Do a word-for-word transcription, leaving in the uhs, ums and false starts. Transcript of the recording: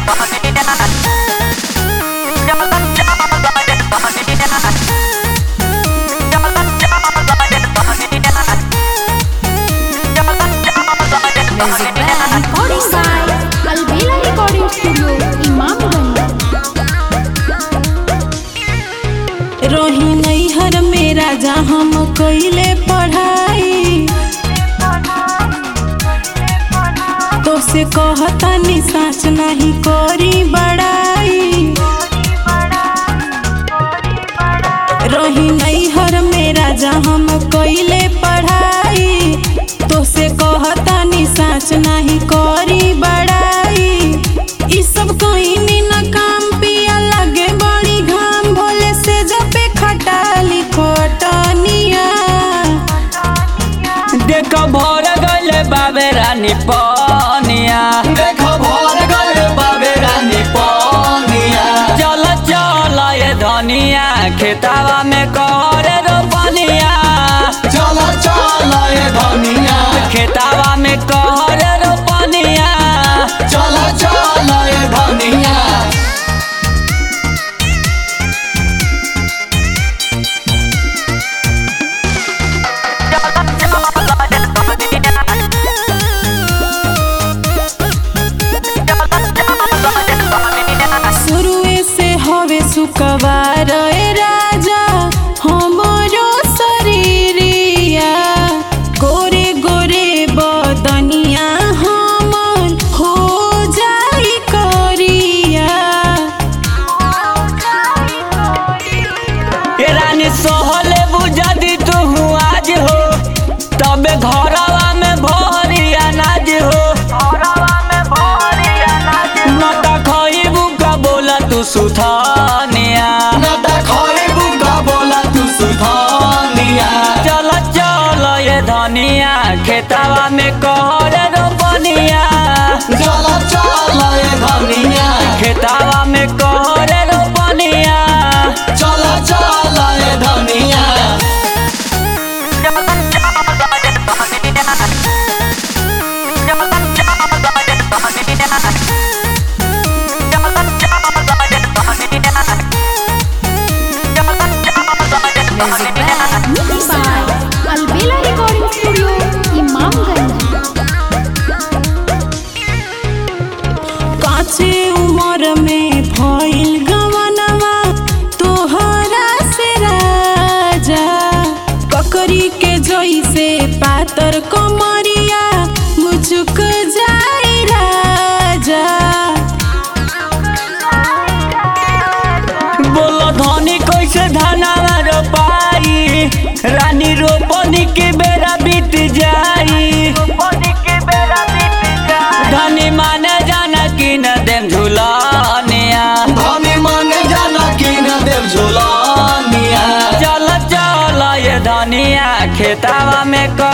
रही नैहर में राजा हम कइले पढ़ाई, तो से कहतनी साच नहीं करी बड़ाई। रही नैहर में राजा हम कइले पढ़ाई, तो से कहतनी साच नहीं करी बड़ाई। ई सब कहीं न काम पिया लगे बड़ी घाम, भोले से जपे खटाली खटनिया। देखो भर गइले बाबे रानी पनिया, देखो भर गइले बाबे रानी पनिया। चल चल ये धनिया खेतावा में करे रोपनिया। चल चल ये धनिया खेतावा में करे रोपनिया। चल चल ये धनिया। शुरुए से हवे सुकवार ए राजा हमरो शरीरिया, गोरे गोरे बदनिया हमन हो जाई करिया। ए रानी सोहले बुझदी तू आज हो, तबे घरवा में भरी अनाज हो। न त खइबू का बोला तू सुथनिया, न त खइबू का बोला तू सुथनिया। चल चल ये धनिया खेतावा में करे रोपनिया। चल चल ये धनिया खेतावा में करे रोपनिया। चल चल ये धनिया। Albela recording studio Imamganj. काचे उम्र में भइल गवनवा तोहरा से राजा, ककरी के जइसे पातर कमरिया मुचुक जाई राजा। बोलो धनी कैसे धनावा रोपाई, रानी रोपनी के बेरा बीत जाई। धनी माने जाना कि न देम झूलनिया। धनी माने जाना कि न देव झूलनिया। चल चल ये धनिया खेतावा में कर